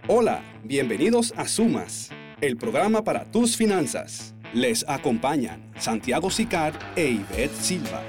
Hola, bienvenidos a Sumas, el programa para tus finanzas. Les acompañan Santiago Sicar e Ivette Silva.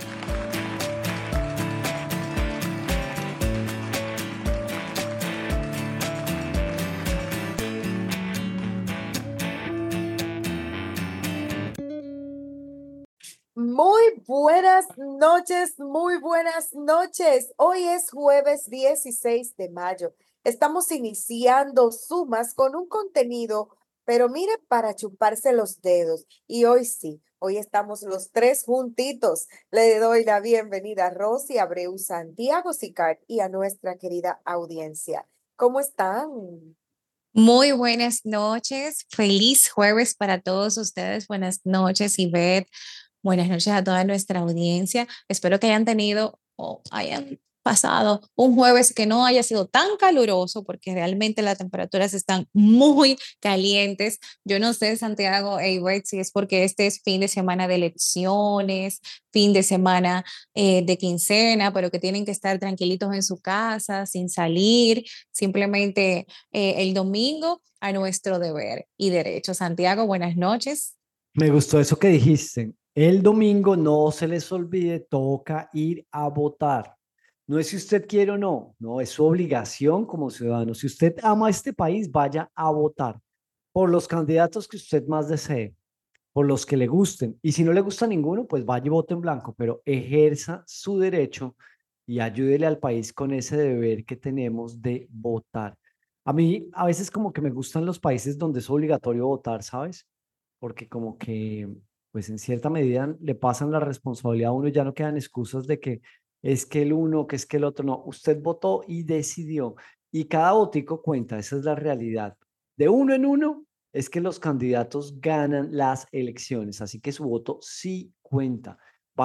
Muy buenas noches, muy buenas noches. Hoy es jueves 16 de mayo. Estamos iniciando Sumas con un contenido, pero mire, para chuparse los dedos. Y hoy sí, hoy estamos los tres juntitos. Le doy la bienvenida a Rosy Abreu, Santiago Sicard y a nuestra querida audiencia. ¿Cómo están? Muy buenas noches, feliz jueves para todos ustedes. Buenas noches, Ivette. Buenas noches a toda nuestra audiencia. Espero que hayan tenido o hayan pasado un jueves que no haya sido tan caluroso, porque realmente las temperaturas están muy calientes. Yo no sé, Santiago e Ivette, si es porque este es fin de semana de elecciones, fin de semana de quincena, pero que tienen que estar tranquilitos en su casa, sin salir, simplemente el domingo a nuestro deber y derecho. Santiago, buenas noches. Me gustó eso que dijiste. El domingo no se les olvide, toca ir a votar. No es si usted quiere o no, no, es su obligación como ciudadano. Si usted ama este país, vaya a votar por los candidatos que usted más desee, por los que le gusten. Y si no le gusta ninguno, pues vaya y vote en blanco, pero ejerza su derecho y ayúdele al país con ese deber que tenemos de votar. A mí a veces como que me gustan los países donde es obligatorio votar, ¿sabes? Porque como que, pues en cierta medida le pasan la responsabilidad a uno y ya no quedan excusas de que es que el uno, que es que el otro, no, usted votó y decidió y cada votico cuenta, esa es la realidad. De uno en uno es que los candidatos ganan las elecciones, así que su voto sí cuenta.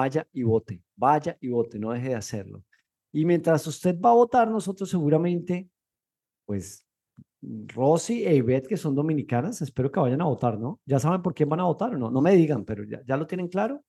Vaya y vote, no deje de hacerlo. Y mientras usted va a votar, nosotros seguramente, pues Rosy e Ivette, que son dominicanas, espero que vayan a votar, ¿no? ¿Ya saben por quién van a votar o no? No me digan, pero ¿ya lo tienen claro?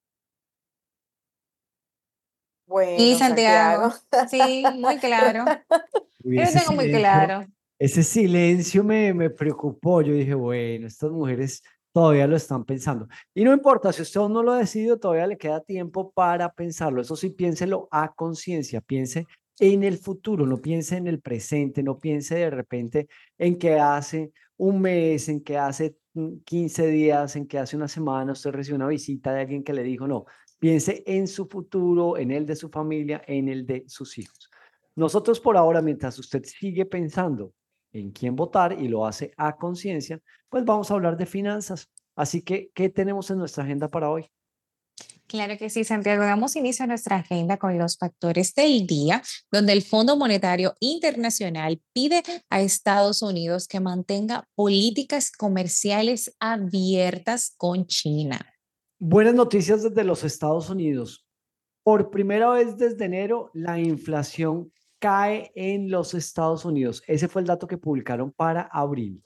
Sí, Bueno, Santiago. Santiago. Sí, muy claro. Uy, Yo lo tengo muy claro. ese silencio me preocupó. Yo dije, bueno, estas mujeres todavía lo están pensando. Y no importa, si usted aún no lo ha decidido, todavía le queda tiempo para pensarlo. Eso sí, piénselo a conciencia, piense en el futuro, no piense en el presente, no piense de repente en que hace un mes, en que hace 15 días, en que hace una semana usted recibió una visita de alguien que le dijo, no, piense en su futuro, en el de su familia, en el de sus hijos. Nosotros por ahora, mientras usted sigue pensando en quién votar y lo hace a conciencia, pues vamos a hablar de finanzas. Así que, ¿qué tenemos en nuestra agenda para hoy? Claro que sí, Santiago. Damos inicio a nuestra agenda con los factores del día, donde el Fondo Monetario Internacional pide a Estados Unidos que mantenga políticas comerciales abiertas con China. Buenas noticias desde los Estados Unidos. Por primera vez desde enero, la inflación cae en los Estados Unidos. Ese fue el dato que publicaron para abril.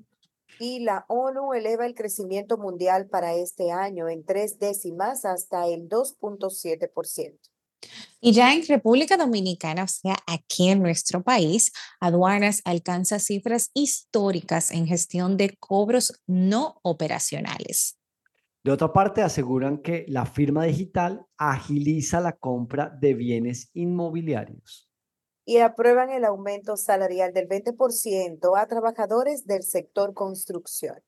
Y la ONU eleva el crecimiento mundial para este año en 3 décimas hasta el 2,7%. Y ya en República Dominicana, o sea, aquí en nuestro país, Aduanas alcanza cifras históricas en gestión de cobros no operacionales. De otra parte, aseguran que la firma digital agiliza la compra de bienes inmobiliarios. Y aprueban el aumento salarial del 20% a trabajadores del sector construcción.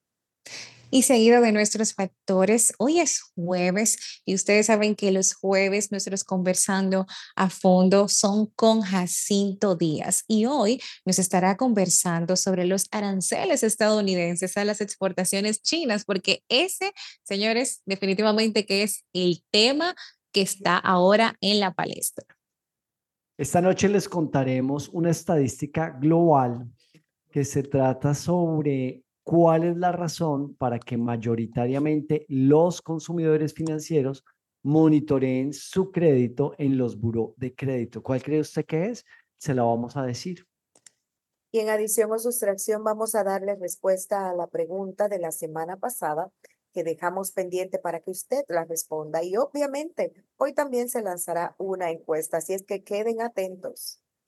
Y seguido de nuestros factores, hoy es jueves y ustedes saben que los jueves nuestros conversando a fondo son con Jacinto Díaz y hoy nos estará conversando sobre los aranceles estadounidenses a las exportaciones chinas, porque ese, señores, definitivamente que es el tema que está ahora en la palestra. Esta noche les contaremos una estadística global que se trata sobre cuál es la razón para que mayoritariamente los consumidores financieros monitoreen su crédito en los buró de crédito. ¿Cuál cree usted que es? Se la vamos a decir. Y en adición o sustracción vamos a darle respuesta a la pregunta de la semana pasada que dejamos pendiente para que usted la responda. Y obviamente hoy también se lanzará una encuesta, así es que queden atentos.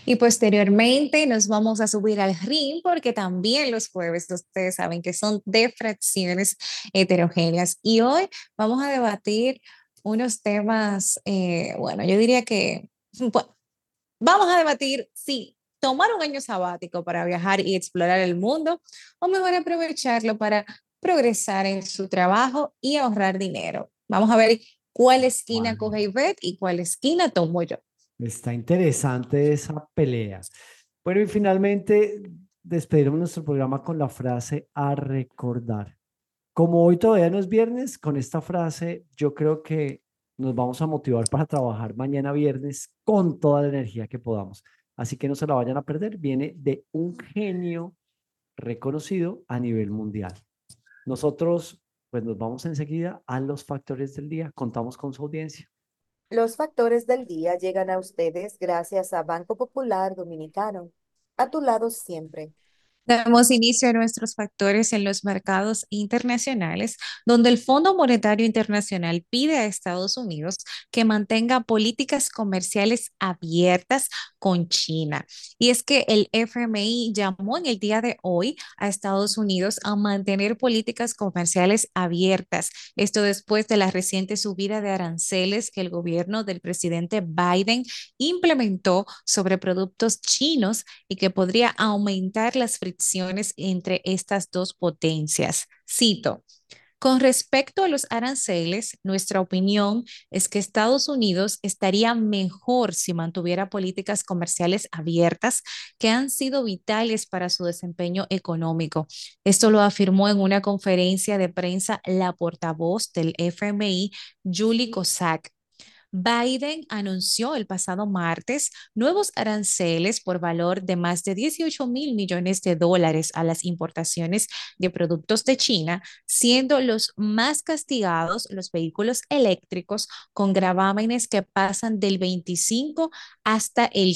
Y posteriormente nos vamos a subir al ring porque también los jueves ustedes saben que son de fracciones heterogéneas. Y hoy vamos a debatir unos temas, bueno, yo diría que, bueno, vamos a debatir si tomar un año sabático para viajar y explorar el mundo o mejor aprovecharlo para progresar en su trabajo y ahorrar dinero. Vamos a ver cuál esquina Bueno, coge Ivette y cuál esquina tomo yo. está interesante esa pelea. Bueno, y finalmente despediremos nuestro programa con la frase a recordar. Como hoy todavía no es viernes, con esta frase yo creo que nos vamos a motivar para trabajar mañana viernes con toda la energía que podamos. Así que no se la vayan a perder. Viene de un genio reconocido a nivel mundial. Nosotros, pues nos vamos enseguida a los factores del día. Contamos con su audiencia. Los factores del día llegan a ustedes gracias a Banco Popular Dominicano. A tu lado siempre. Damos inicio a nuestros factores en los mercados internacionales, donde el Fondo Monetario Internacional pide a Estados Unidos que mantenga políticas comerciales abiertas con China. Y es que el FMI llamó en el día de hoy a Estados Unidos a mantener políticas comerciales abiertas. Esto después de la reciente subida de aranceles que el gobierno del presidente Biden implementó sobre productos chinos y que podría aumentar las fricciones entre estas dos potencias. Cito. Con respecto a los aranceles, nuestra opinión es que Estados Unidos estaría mejor si mantuviera políticas comerciales abiertas que han sido vitales para su desempeño económico. Esto lo afirmó en una conferencia de prensa la portavoz del FMI, Julie Kozak. Biden anunció el pasado martes nuevos aranceles por valor de más de 18.000 millones de dólares a las importaciones de productos de China, siendo los más castigados los vehículos eléctricos con gravámenes que pasan del 25 hasta el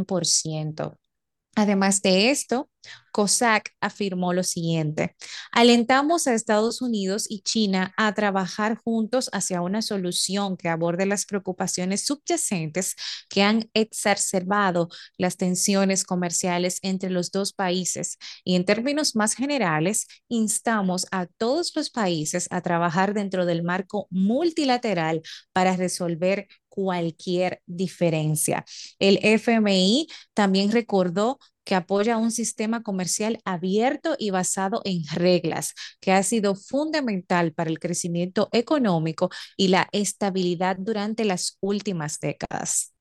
100%. Además de esto, COSAC afirmó lo siguiente: alentamos a Estados Unidos y China a trabajar juntos hacia una solución que aborde las preocupaciones subyacentes que han exacerbado las tensiones comerciales entre los dos países. Y en términos más generales, instamos a todos los países a trabajar dentro del marco multilateral para resolver cualquier diferencia. El FMI también recordó que apoya un sistema comercial abierto y basado en reglas, que ha sido fundamental para el crecimiento económico y la estabilidad durante las últimas décadas.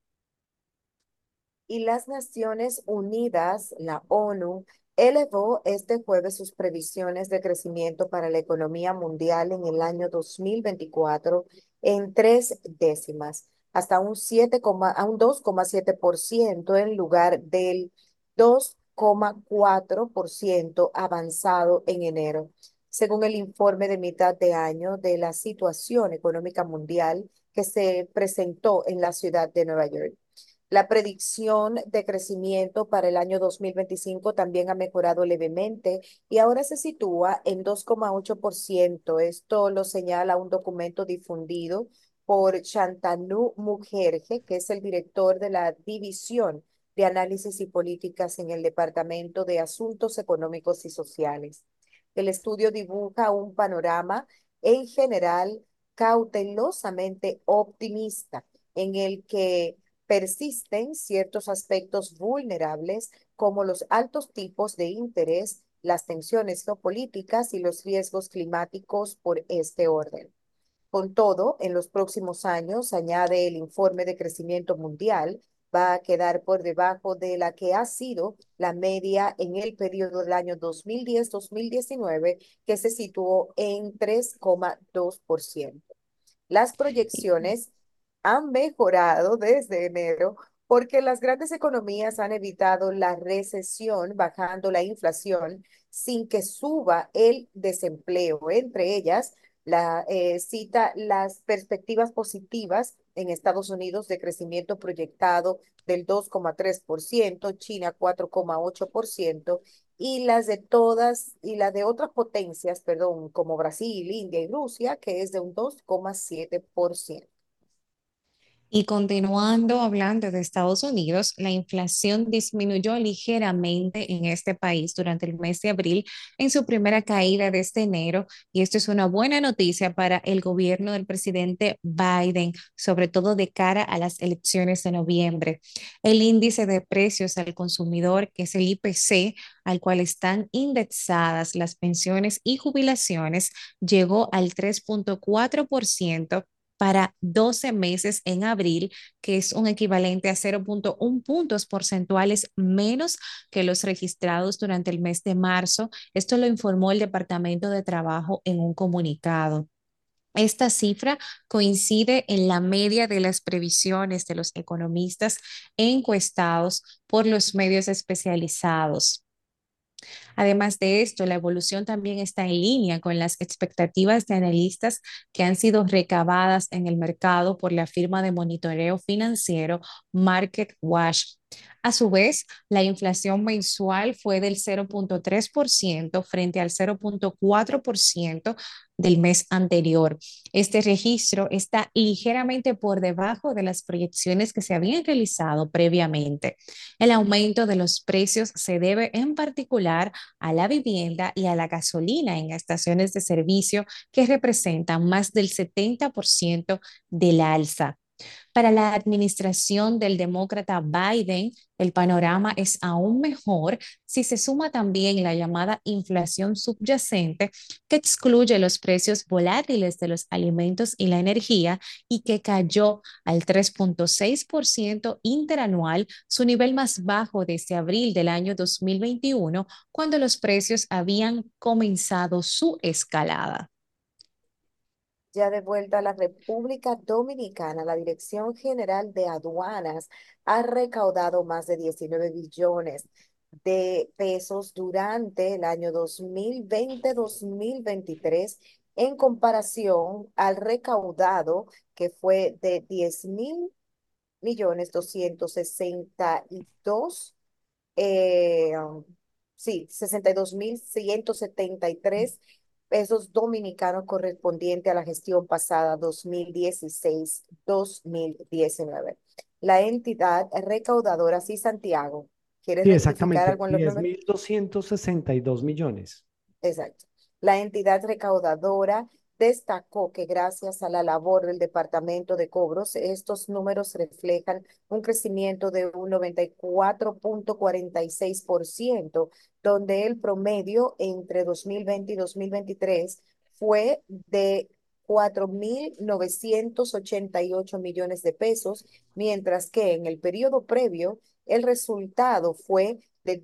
Y las Naciones Unidas, la ONU, elevó este jueves sus previsiones de crecimiento para la economía mundial en el año 2024 en tres décimas, hasta a un 2,7% en lugar del 2,4% avanzado en enero, según el informe de mitad de año de la situación económica mundial que se presentó en la ciudad de Nueva York. La predicción de crecimiento para el año 2025 también ha mejorado levemente y ahora se sitúa en 2,8%. Esto lo señala un documento difundido por Shantanu Mukherjee, que es el director de la División de Análisis y Políticas en el Departamento de Asuntos Económicos y Sociales. El estudio dibuja un panorama en general cautelosamente optimista, en el que persisten ciertos aspectos vulnerables como los altos tipos de interés, las tensiones geopolíticas y los riesgos climáticos por este orden. Con todo, en los próximos años, añade el informe de crecimiento mundial, va a quedar por debajo de la que ha sido la media en el periodo del año 2010-2019, que se situó en 3,2%. Las proyecciones han mejorado desde enero porque las grandes economías han evitado la recesión, bajando la inflación sin que suba el desempleo. Entre ellas, cita las perspectivas positivas en Estados Unidos de crecimiento proyectado del 2,3%, China 4,8%, y las de otras potencias, perdón, como Brasil, India y Rusia, que es de un 2,7%. Y continuando hablando de Estados Unidos, la inflación disminuyó ligeramente en este país durante el mes de abril en su primera caída de este enero, y esto es una buena noticia para el gobierno del presidente Biden, sobre todo de cara a las elecciones de noviembre. El índice de precios al consumidor, que es el IPC, al cual están indexadas las pensiones y jubilaciones, llegó al 3,4% para 12 meses en abril, que es un equivalente a 0,1 puntos porcentuales menos que los registrados durante el mes de marzo. Esto lo informó el Departamento de Trabajo en un comunicado. Esta cifra coincide en la media de las previsiones de los economistas encuestados por los medios especializados. Además de esto, la evolución también está en línea con las expectativas de analistas que han sido recabadas en el mercado por la firma de monitoreo financiero MarketWatch. A su vez, la inflación mensual fue del 0,3% frente al 0,4% del mes anterior. Este registro está ligeramente por debajo de las proyecciones que se habían realizado previamente. El aumento de los precios se debe en particular a la vivienda y a la gasolina en estaciones de servicio, que representan más del 70% del alza. Para la administración del demócrata Biden, el panorama es aún mejor si se suma también la llamada inflación subyacente, que excluye los precios volátiles de los alimentos y la energía, y que cayó al 3,6% interanual, su nivel más bajo desde abril del año 2021, cuando los precios habían comenzado su escalada. Ya de vuelta a la República Dominicana, la Dirección General de Aduanas ha recaudado más de 19 billones de pesos durante el año 2020-2023 en comparación al recaudado que fue de 10.262 sí, 62.173 pesos dominicanos correspondiente a la gestión pasada 2016-2019. La entidad recaudadora, sí, Santiago, ¿quieres Sí, rectificar exactamente, algo en los diez números? mil doscientos sesenta y dos millones. Exacto. La entidad recaudadora destacó que gracias a la labor del Departamento de Cobros, estos números reflejan un crecimiento de un 94,46%, donde el promedio entre 2020 y 2023 fue de 4.988 millones de pesos, mientras que en el periodo previo el resultado fue de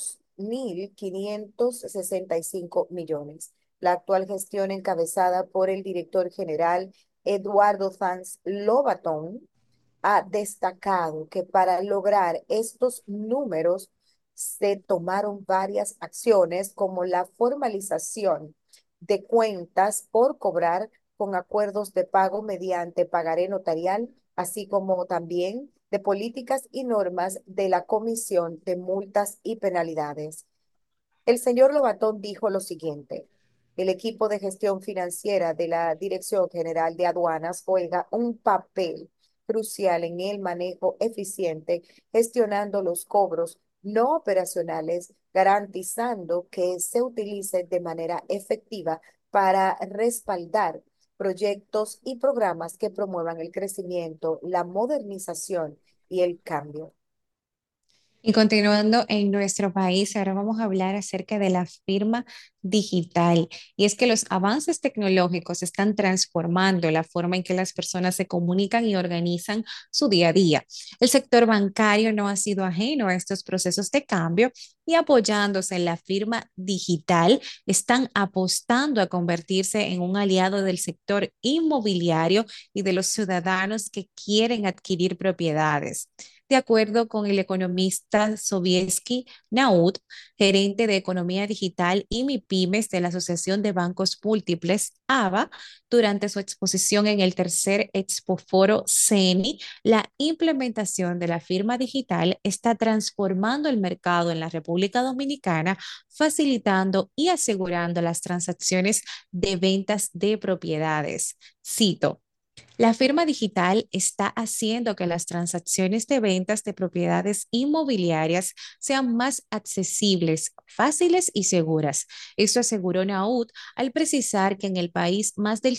2.565 millones. La actual gestión encabezada por el director general Eduardo Sanz Lobatón ha destacado que para lograr estos números se tomaron varias acciones como la formalización de cuentas por cobrar con acuerdos de pago mediante pagaré notarial, así como también de políticas y normas de la Comisión de Multas y Penalidades. El señor Lobatón dijo lo siguiente: el equipo de gestión financiera de la Dirección General de Aduanas juega un papel crucial en el manejo eficiente, gestionando los cobros no operacionales, garantizando que se utilice de manera efectiva para respaldar proyectos y programas que promuevan el crecimiento, la modernización y el cambio. Y continuando en nuestro país, ahora vamos a hablar acerca de la firma digital. Y es que los avances tecnológicos están transformando la forma en que las personas se comunican y organizan su día a día. El sector bancario no ha sido ajeno a estos procesos de cambio, y apoyándose en la firma digital, están apostando a convertirse en un aliado del sector inmobiliario y de los ciudadanos que quieren adquirir propiedades. De acuerdo con el economista Sobieski Naud, gerente de Economía Digital y MIPIMES de la Asociación de Bancos Múltiples, ABA, durante su exposición en el tercer Expoforo CENI, la implementación de la firma digital está transformando el mercado en la República Dominicana, facilitando y asegurando las transacciones de ventas de propiedades. Cito: La firma digital está haciendo que las transacciones de ventas de propiedades inmobiliarias sean más accesibles, fáciles y seguras. Esto aseguró Naud al precisar que en el país más del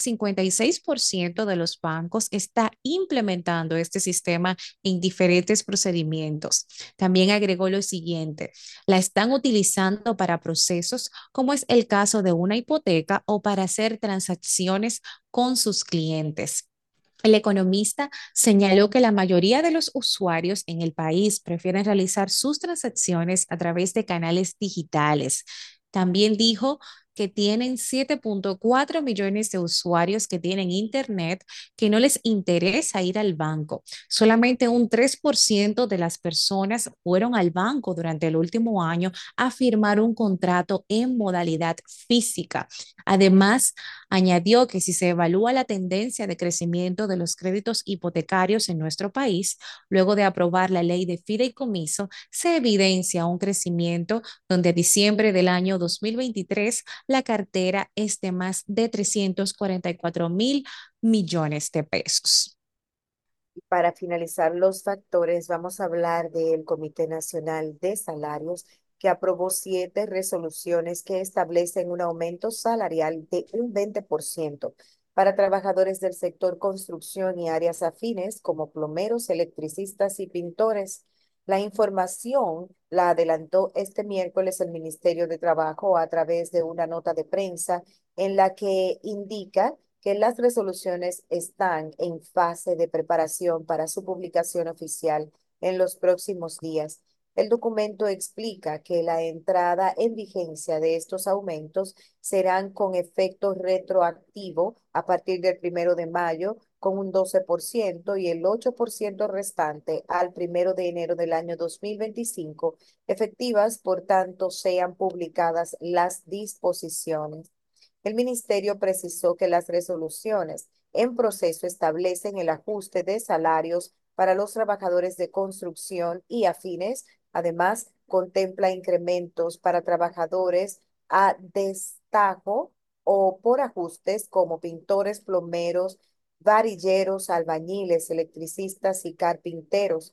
56% de los bancos está implementando este sistema en diferentes procedimientos. También agregó lo siguiente: la están utilizando para procesos como es el caso de una hipoteca o para hacer transacciones con sus clientes. El economista señaló que la mayoría de los usuarios en el país prefieren realizar sus transacciones a través de canales digitales. También dijo que tienen 7.4 millones de usuarios que tienen internet, que no les interesa ir al banco. Solamente un 3% de las personas fueron al banco durante el último año a firmar un contrato en modalidad física. Además, añadió que si se evalúa la tendencia de crecimiento de los créditos hipotecarios en nuestro país, luego de aprobar la ley de fideicomiso, se evidencia un crecimiento donde a diciembre del año 2023 la cartera es de más de 344.000 millones de pesos. Para finalizar los factores, vamos a hablar del Comité Nacional de Salarios, que aprobó 7 resoluciones que establecen un aumento salarial de un 20% para trabajadores del sector construcción y áreas afines como plomeros, electricistas y pintores. La información la adelantó este miércoles el Ministerio de Trabajo a través de una nota de prensa en la que indica que las resoluciones están en fase de preparación para su publicación oficial en los próximos días. El documento explica que la entrada en vigencia de estos aumentos serán con efecto retroactivo a partir del 1 de mayo, con un 12% y el 8% restante al 1 de enero del año 2025, efectivas por tanto sean publicadas las disposiciones. El ministerio precisó que las resoluciones en proceso establecen el ajuste de salarios para los trabajadores de construcción y afines. Además, contempla incrementos para trabajadores a destajo o por ajustes como pintores, plomeros, varilleros, albañiles, electricistas y carpinteros.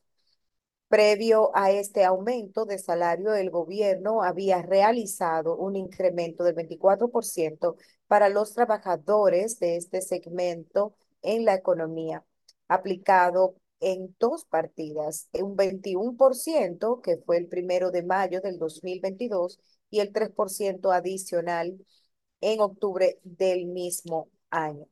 Previo a este aumento de salario, el gobierno había realizado un incremento del 24% para los trabajadores de este segmento en la economía, aplicado en 2 partidas, un 21% que fue el 1 de mayo del 2022 y el 3% adicional en octubre del mismo año.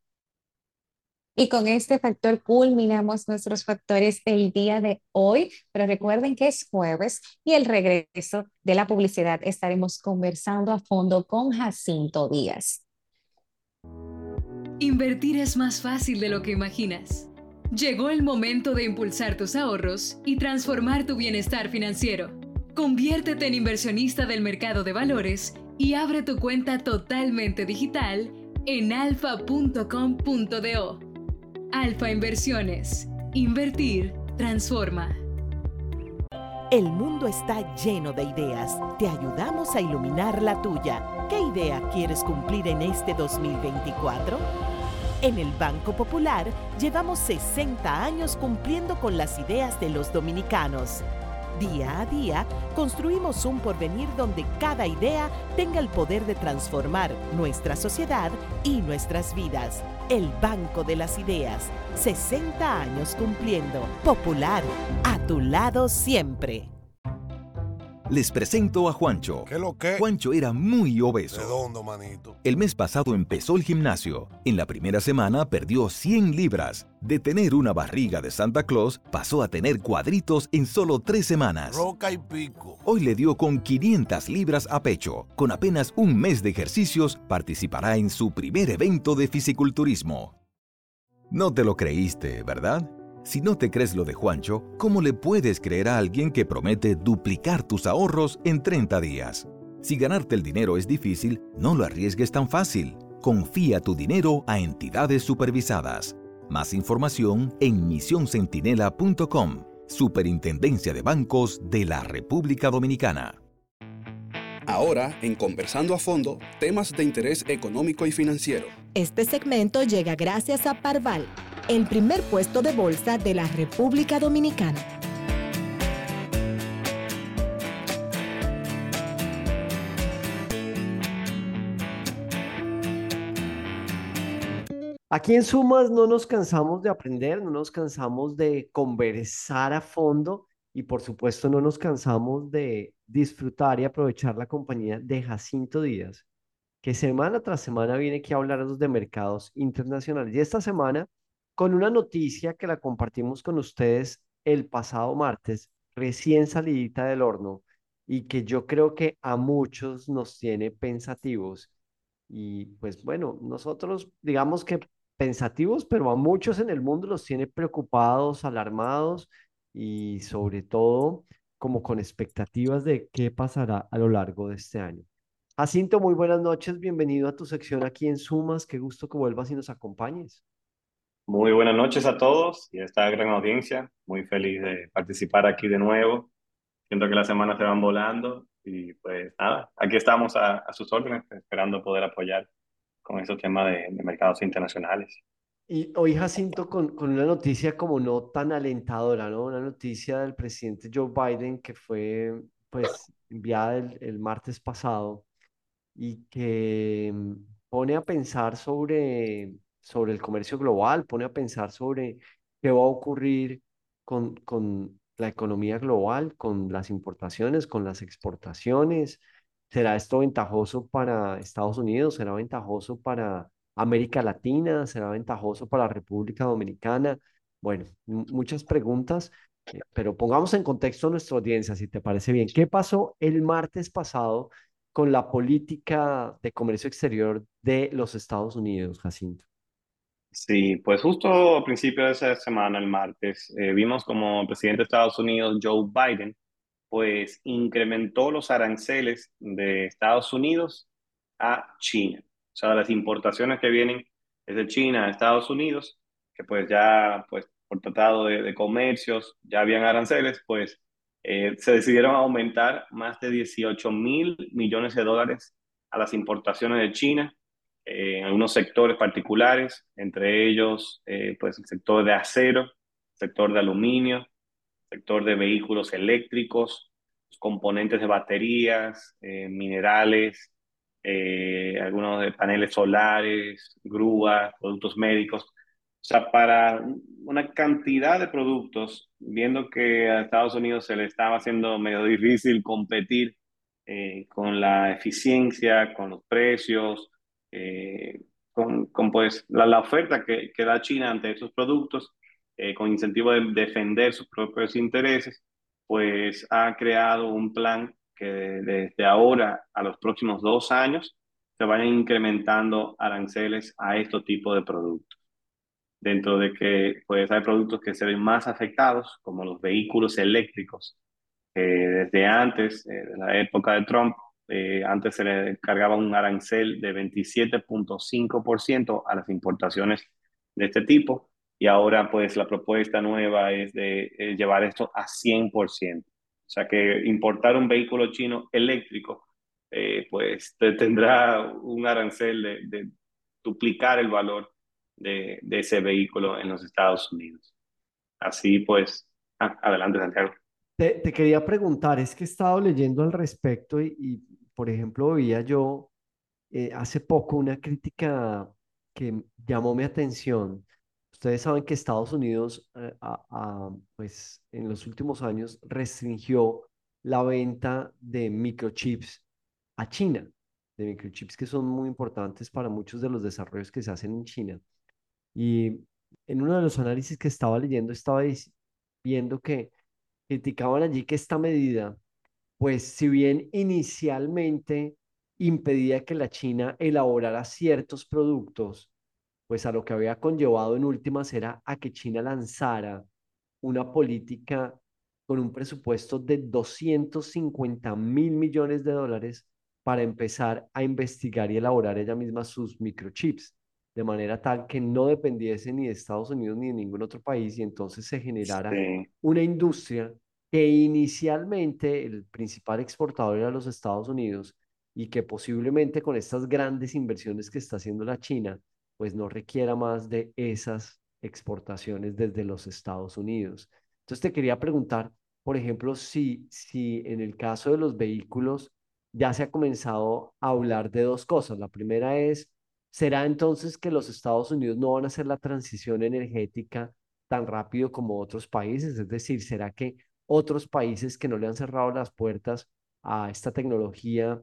Y con este factor culminamos nuestros factores del día de hoy, pero recuerden que es jueves y el regreso de la publicidad estaremos conversando a fondo con Jacinto Díaz. Invertir es más fácil de lo que imaginas. Llegó el momento de impulsar tus ahorros y transformar tu bienestar financiero. Conviértete en inversionista del mercado de valores y abre tu cuenta totalmente digital en alfa.com.do. Alfa Inversiones. Invertir transforma. El mundo está lleno de ideas. Te ayudamos a iluminar la tuya. ¿Qué idea quieres cumplir en este 2024? En el Banco Popular llevamos 60 años cumpliendo con las ideas de los dominicanos. Día a día, construimos un porvenir donde cada idea tenga el poder de transformar nuestra sociedad y nuestras vidas. El Banco de las Ideas, 60 años cumpliendo. Popular, a tu lado siempre. Les presento a Juancho. ¿Qué lo que? Juancho era muy obeso. Redondo, manito. El mes pasado empezó el gimnasio. En la primera semana perdió 100 libras. De tener una barriga de Santa Claus, pasó a tener cuadritos en solo 3 semanas. Roca y pico. Hoy le dio con 500 libras a pecho. Con apenas un mes de ejercicios, participará en su primer evento de fisiculturismo. No te lo creíste, ¿verdad? Si no te crees lo de Juancho, ¿cómo le puedes creer a alguien que promete duplicar tus ahorros en 30 días? Si ganarte el dinero es difícil, no lo arriesgues tan fácil. Confía tu dinero a entidades supervisadas. Más información en misioncentinela.com, Superintendencia de Bancos de la República Dominicana. Ahora, en Conversando a Fondo, temas de interés económico y financiero. Este segmento llega gracias a Parval, el primer puesto de bolsa de la República Dominicana. Aquí en Sumas no nos cansamos de aprender, no nos cansamos de conversar a fondo y por supuesto no nos cansamos de disfrutar y aprovechar la compañía de Jacinto Díaz, que semana tras semana viene aquí a hablarnos de mercados internacionales. Y esta semana con una noticia que la compartimos con ustedes el pasado martes, recién salidita del horno, y que yo creo que a muchos nos tiene pensativos. Y pues bueno, nosotros digamos que pensativos, pero a muchos en el mundo los tiene preocupados, alarmados y sobre todo como con expectativas de qué pasará a lo largo de este año. Jacinto, muy buenas noches, bienvenido a tu sección aquí en Sumas, qué gusto que vuelvas y nos acompañes. Muy buenas noches a todos y a esta gran audiencia. Muy feliz de participar aquí de nuevo. Siento que las semanas se van volando y pues nada, aquí estamos a sus órdenes, esperando poder apoyar con esos temas de mercados internacionales. Y hoy, Jacinto, con una noticia como no tan alentadora, ¿no? Una noticia del presidente Joe Biden que fue, pues, enviada el martes pasado y que pone a pensar sobre el comercio global, pone a pensar sobre qué va a ocurrir con la economía global, con las importaciones, con las exportaciones. ¿Será esto ventajoso para Estados Unidos? ¿Será ventajoso para América Latina? ¿Será ventajoso para la República Dominicana? Bueno, muchas preguntas, pero pongamos en contexto a nuestra audiencia, si te parece bien. ¿Qué pasó el martes pasado con la política de comercio exterior de los Estados Unidos, Jacinto? Sí, pues justo al principio de esa semana, el martes, vimos como el presidente de Estados Unidos, Joe Biden, pues incrementó los aranceles de Estados Unidos a China. O sea, las importaciones que vienen desde China a Estados Unidos, que pues ya, pues por tratado de comercios, ya habían aranceles, pues se decidieron aumentar más de 18.000 millones de dólares a las importaciones de China en algunos sectores particulares, entre ellos pues el sector de acero, sector de aluminio, sector de vehículos eléctricos, componentes de baterías, minerales, algunos de paneles solares, grúas, productos médicos. O sea, para una cantidad de productos, viendo que a Estados Unidos se le estaba haciendo medio difícil competir con la eficiencia, con los precios, con pues la oferta que da China ante estos productos, con incentivo de defender sus propios intereses, pues ha creado un plan que desde ahora a los próximos 2 años se vayan incrementando aranceles a estos tipos de productos. Dentro de que pues hay productos que se ven más afectados, como los vehículos eléctricos, desde antes, de la época de Trump, antes se le cargaba un arancel de 27.5% a las importaciones de este tipo y ahora pues la propuesta nueva es de llevar esto a 100%. O sea que importar un vehículo chino eléctrico pues tendrá un arancel de duplicar el valor de ese vehículo en los Estados Unidos. Así pues, adelante Santiago. Te quería preguntar, es que he estado leyendo al respecto por ejemplo, veía yo hace poco una crítica que llamó mi atención. Ustedes saben que Estados Unidos, pues en los últimos años restringió la venta de microchips a China, de microchips que son muy importantes para muchos de los desarrollos que se hacen en China. Y en uno de los análisis que estaba leyendo, estaba viendo que criticaban allí que esta medida, pues si bien inicialmente impedía que la China elaborara ciertos productos, pues a lo que había conllevado en últimas era a que China lanzara una política con un presupuesto de 250.000 millones de dólares para empezar a investigar y elaborar ella misma sus microchips, de manera tal que no dependiese ni de Estados Unidos ni de ningún otro país y entonces se generara Sí. una industria que inicialmente el principal exportador era los Estados Unidos y que posiblemente con estas grandes inversiones que está haciendo la China, pues no requiera más de esas exportaciones desde los Estados Unidos. Entonces te quería preguntar, por ejemplo, si en el caso de los vehículos ya se ha comenzado a hablar de dos cosas. La primera es, ¿será entonces que los Estados Unidos no van a hacer la transición energética tan rápido como otros países? Es decir, ¿será que otros países que no le han cerrado las puertas a esta tecnología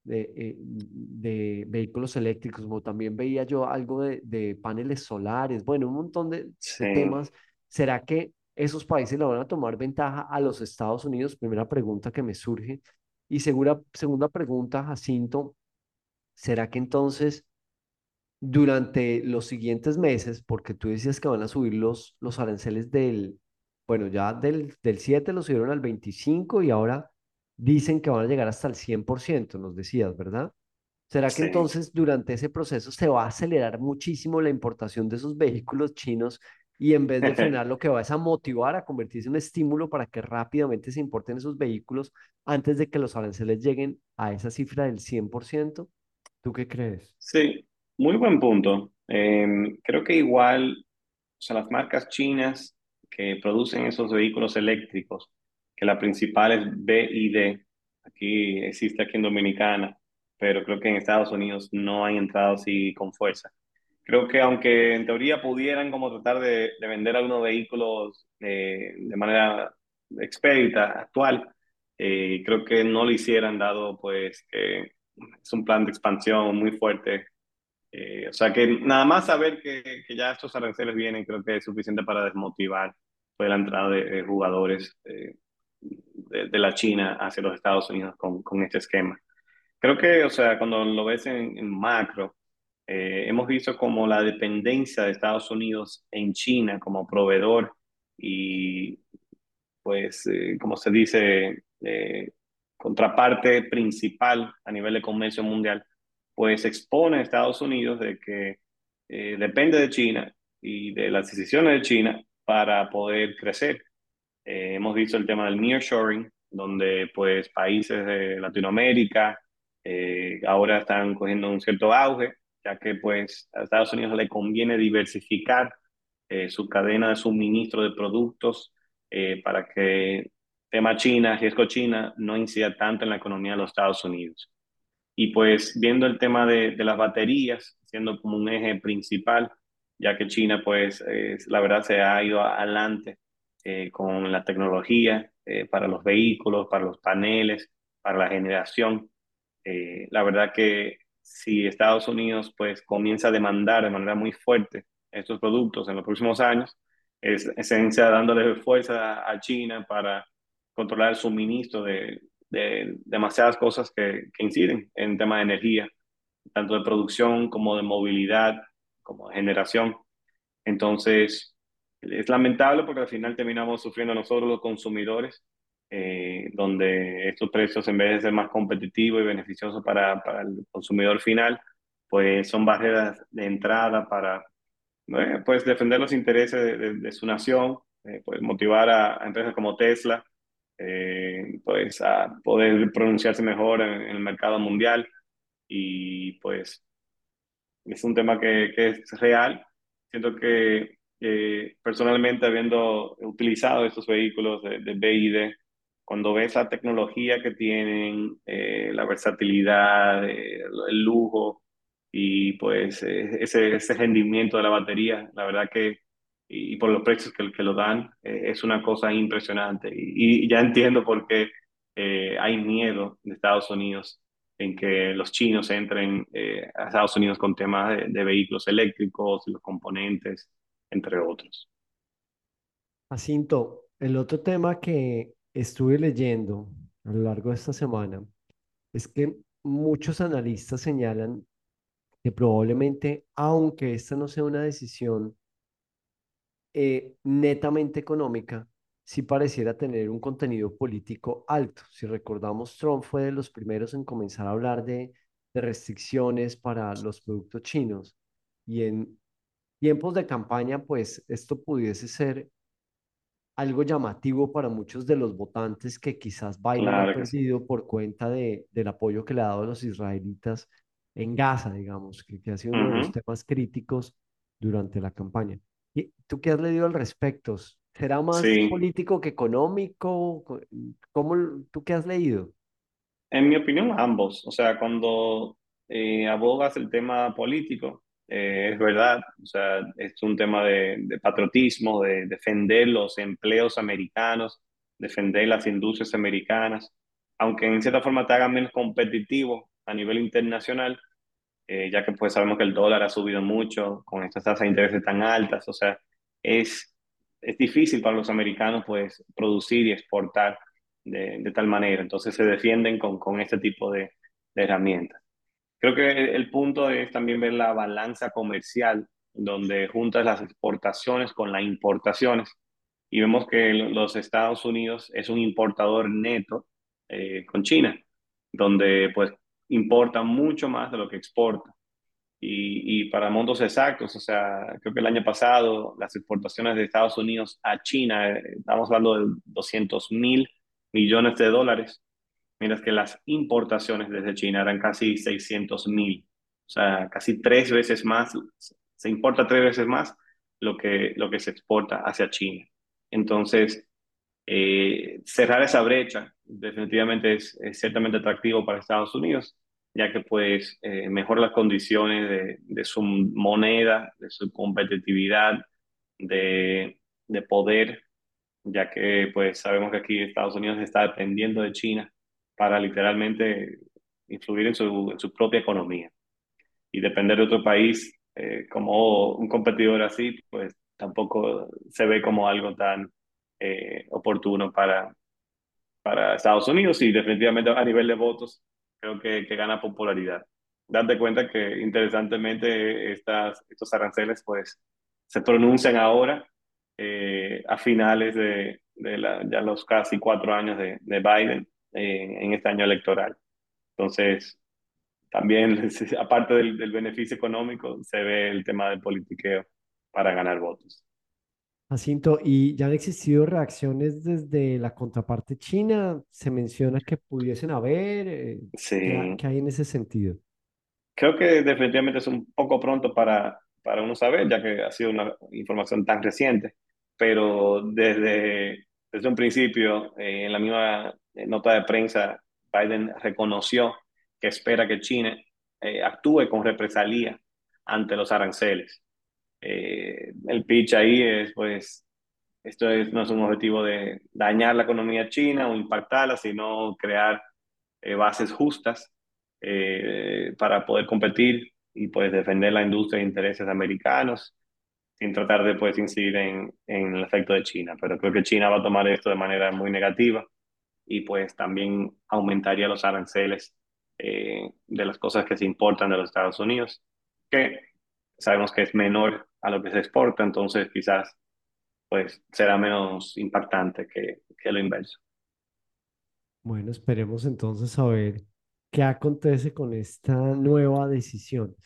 de vehículos eléctricos, como también veía yo algo de paneles solares, bueno, un montón de Sí. temas? ¿Será que esos países le van a tomar ventaja a los Estados Unidos? Primera pregunta que me surge. Y segunda pregunta, Jacinto, ¿será que entonces durante los siguientes meses, porque tú decías que van a subir los aranceles bueno, ya del 7 lo subieron al 25 y ahora dicen que van a llegar hasta el 100%, nos decías, ¿verdad? ¿Será que Sí. entonces durante ese proceso se va a acelerar muchísimo la importación de esos vehículos chinos y en vez de frenar lo que va es a motivar, a convertirse en un estímulo para que rápidamente se importen esos vehículos antes de que los aranceles lleguen a esa cifra del 100%? ¿Tú qué crees? Sí, muy buen punto. Creo que igual, o sea, las marcas chinas que producen esos vehículos eléctricos, que la principal es BYD, aquí existe aquí en Dominicana, pero creo que en Estados Unidos no han entrado así con fuerza. Creo que aunque en teoría pudieran como tratar de vender algunos vehículos de manera expedita, actual, creo que no lo hicieran dado pues que es un plan de expansión muy fuerte. O sea que nada más saber que ya estos aranceles vienen, creo que es suficiente para desmotivar pues, la entrada de jugadores de la China hacia los Estados Unidos con este esquema. Creo que, o sea, cuando lo ves en macro, hemos visto como la dependencia de Estados Unidos en China como proveedor y pues, como se dice, contraparte principal a nivel de comercio mundial, pues expone a Estados Unidos de que depende de China y de las decisiones de China para poder crecer. Hemos visto el tema del nearshoring, donde pues países de Latinoamérica ahora están cogiendo un cierto auge, ya que pues a Estados Unidos le conviene diversificar su cadena de suministro de productos para que tema China, riesgo China, no incida tanto en la economía de los Estados Unidos. Y pues viendo el tema de las baterías, siendo como un eje principal, ya que China pues la verdad se ha ido adelante con la tecnología para los vehículos, para los paneles, para la generación. La verdad que si Estados Unidos pues comienza a demandar de manera muy fuerte estos productos en los próximos años, es esencia dándole fuerza a China para controlar el suministro de demasiadas cosas que inciden en tema de energía, tanto de producción como de movilidad, como de generación. Entonces, es lamentable porque al final terminamos sufriendo nosotros los consumidores, donde estos precios, en vez de ser más competitivos y beneficiosos para el consumidor final, pues son barreras de entrada para pues defender los intereses de su nación, pues motivar a empresas como Tesla, pues a poder pronunciarse mejor en el mercado mundial y pues es un tema que es real. Siento que personalmente, habiendo utilizado estos vehículos de BYD, cuando ves la tecnología que tienen, la versatilidad, el lujo y pues ese rendimiento de la batería, la verdad que, y por los precios que lo dan, es una cosa impresionante. Y ya entiendo por qué hay miedo de Estados Unidos en que los chinos entren a Estados Unidos con temas de vehículos eléctricos y los componentes, entre otros. Jacinto, el otro tema que estuve leyendo a lo largo de esta semana es que muchos analistas señalan que probablemente, aunque esta no sea una decisión netamente económica, sí pareciera tener un contenido político alto. Si recordamos, Trump fue de los primeros en comenzar a hablar de restricciones para los productos chinos y en tiempos de campaña, pues esto pudiese ser algo llamativo para muchos de los votantes que quizás Biden ha Claro que sí. perdido por cuenta del apoyo que le ha dado a los israelitas en Gaza, digamos, que ha sido uno de los Ujú. temas críticos durante la campaña. ¿Y tú qué has leído al respecto? ¿Será más Sí, político que económico? ¿Tú qué has leído? en mi opinión, ambos. O sea, cuando abogas el tema político, es verdad, o sea, es un tema de patriotismo, de defender los empleos americanos, defender las industrias americanas, aunque en cierta forma te haga menos competitivo a nivel internacional, ya que pues sabemos que el dólar ha subido mucho con estas tasas de interés tan altas, o sea, es, es difícil para los americanos pues producir y exportar de tal manera, entonces se defienden con este tipo de herramientas. Creo que el punto es también ver la balanza comercial, donde juntas las exportaciones con las importaciones y vemos que los Estados Unidos es un importador neto con China, donde pues importa mucho más de lo que exporta. Y para montos exactos, o sea, creo que el año pasado las exportaciones de Estados Unidos a China, estamos hablando de 200.000 millones de dólares, mientras que las importaciones desde China eran casi 600.000, o sea, casi tres veces más, se importa tres veces más lo que se exporta hacia China. Entonces, cerrar esa brecha definitivamente es ciertamente atractivo para Estados Unidos, ya que pues mejora las condiciones de su moneda, de su competitividad, de poder, ya que pues sabemos que aquí Estados Unidos está dependiendo de China para literalmente influir en su propia economía. Y depender de otro país como un competidor así, pues tampoco se ve como algo tan oportuno para Estados Unidos y definitivamente a nivel de votos creo que gana popularidad. Date cuenta que interesantemente estos aranceles pues se pronuncian ahora a finales de ya los casi 4 años de Biden en este año electoral. Entonces, también aparte del beneficio económico se ve el tema del politiqueo para ganar votos. Jacinto, ¿y ya han existido reacciones desde la contraparte china? Se menciona que pudiesen haber, ¿qué Sí. hay en ese sentido? Creo que definitivamente es un poco pronto para uno saber, ya que ha sido una información tan reciente, pero desde un principio, en la misma nota de prensa, Biden reconoció que espera que China actúe con represalia ante los aranceles. El pitch ahí es, pues, no es un objetivo de dañar la economía china o impactarla, sino crear bases justas para poder competir y pues defender la industria de intereses americanos sin tratar de pues incidir en el efecto de China. Pero creo que China va a tomar esto de manera muy negativa y pues también aumentaría los aranceles de las cosas que se importan de los Estados Unidos, que sabemos que es menor a lo que se exporta, entonces quizás pues será menos impactante que lo inverso. Bueno, esperemos entonces saber qué acontece con esta nueva decisión.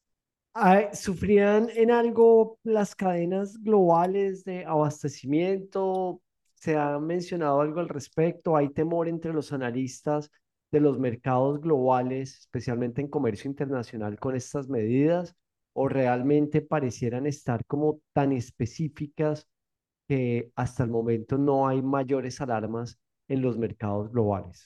¿Sufrían en algo las cadenas globales de abastecimiento? ¿Se ha mencionado algo al respecto? ¿Hay temor entre los analistas de los mercados globales, especialmente en comercio internacional, con estas medidas? ¿O realmente parecieran estar como tan específicas que hasta el momento no hay mayores alarmas en los mercados globales?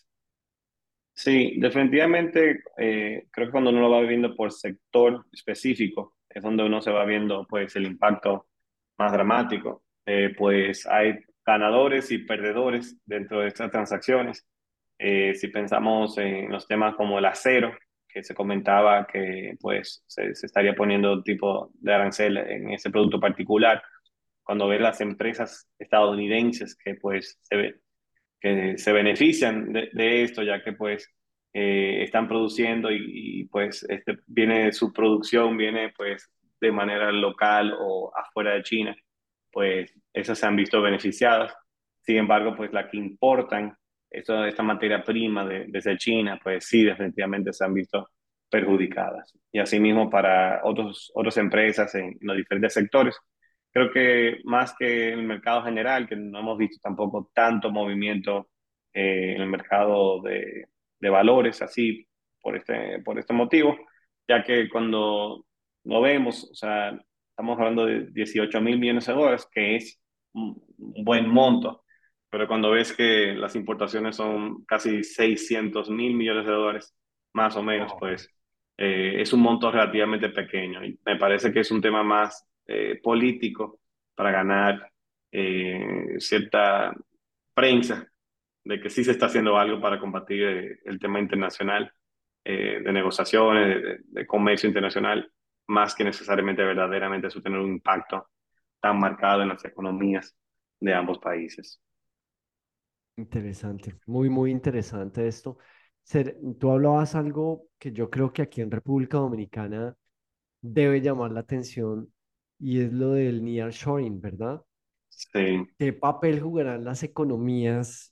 Sí, definitivamente creo que cuando uno lo va viendo por sector específico es donde uno se va viendo pues el impacto más dramático. Pues hay ganadores y perdedores dentro de estas transacciones. Si pensamos en los temas como el acero, que se comentaba que pues se estaría poniendo tipo de arancel en ese producto particular, cuando ves las empresas estadounidenses que pues que se benefician de esto, ya que pues están produciendo pues viene su producción, viene pues de manera local o afuera de China, pues esas se han visto beneficiadas. Sin embargo, pues la que importan, esta materia prima desde China, pues sí, definitivamente se han visto perjudicadas. Y asimismo para otras empresas en los diferentes sectores. Creo que más que en el mercado general, que no hemos visto tampoco tanto movimiento en el mercado de valores, así por este motivo, ya que cuando lo vemos, o sea, estamos hablando de 18.000 millones de dólares, que es un buen monto, pero cuando ves que las importaciones son casi 600.000 millones de dólares, más o menos, Wow. pues es un monto relativamente pequeño. Y me parece que es un tema más político para ganar cierta prensa de que sí se está haciendo algo para combatir el tema internacional de negociaciones, de comercio internacional, más que necesariamente verdaderamente eso tener un impacto tan marcado en las economías de ambos países. Interesante, muy, muy interesante esto. Tú hablabas algo que yo creo que aquí en República Dominicana debe llamar la atención y es lo del nearshoring, ¿verdad? Sí, ¿Qué papel jugarán las economías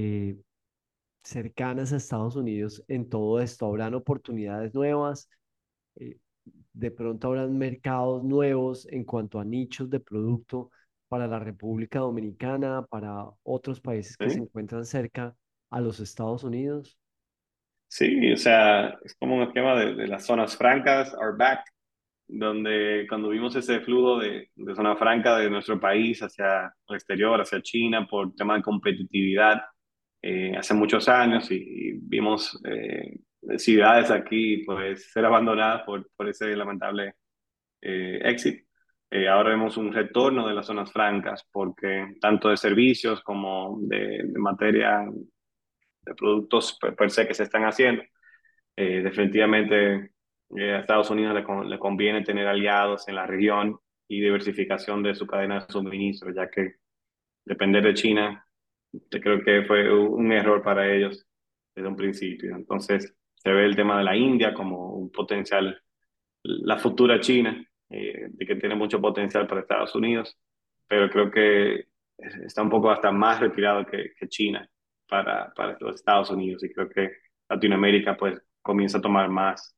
cercanas a Estados Unidos en todo esto? ¿Habrán oportunidades nuevas? Eh, ¿De pronto habrán mercados nuevos en cuanto a nichos de producto para la República Dominicana, para otros países que se sí, encuentran cerca a los Estados Unidos? sí, o sea, es como un esquema de las zonas francas are back, donde cuando vimos ese flujo de zona franca de nuestro país hacia el exterior, hacia China, por tema de competitividad, hace muchos años y vimos ciudades aquí pues ser abandonadas por ese lamentable exit. Ahora vemos un retorno de las zonas francas porque tanto de servicios como de materia, de productos per se que se están haciendo, definitivamente a Estados Unidos le conviene tener aliados en la región y diversificación de su cadena de suministro, ya que depender de China, yo creo que fue un error para ellos desde un principio. Entonces, se ve el tema de la India como un potencial, la futura China, de que tiene mucho potencial para Estados Unidos, pero creo que está un poco hasta más retirado que China para los Estados Unidos y creo que Latinoamérica pues comienza a tomar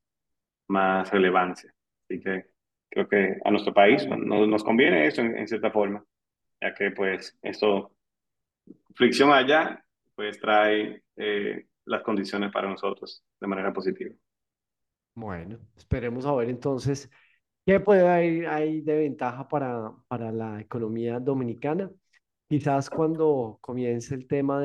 más relevancia. Así que creo que a nuestro país nos conviene eso en cierta forma, ya que pues esto fricción allá, pues trae las condiciones para nosotros de manera positiva. Bueno, esperemos a ver entonces qué puede haber ahí de ventaja para la economía dominicana. Quizás cuando comience el tema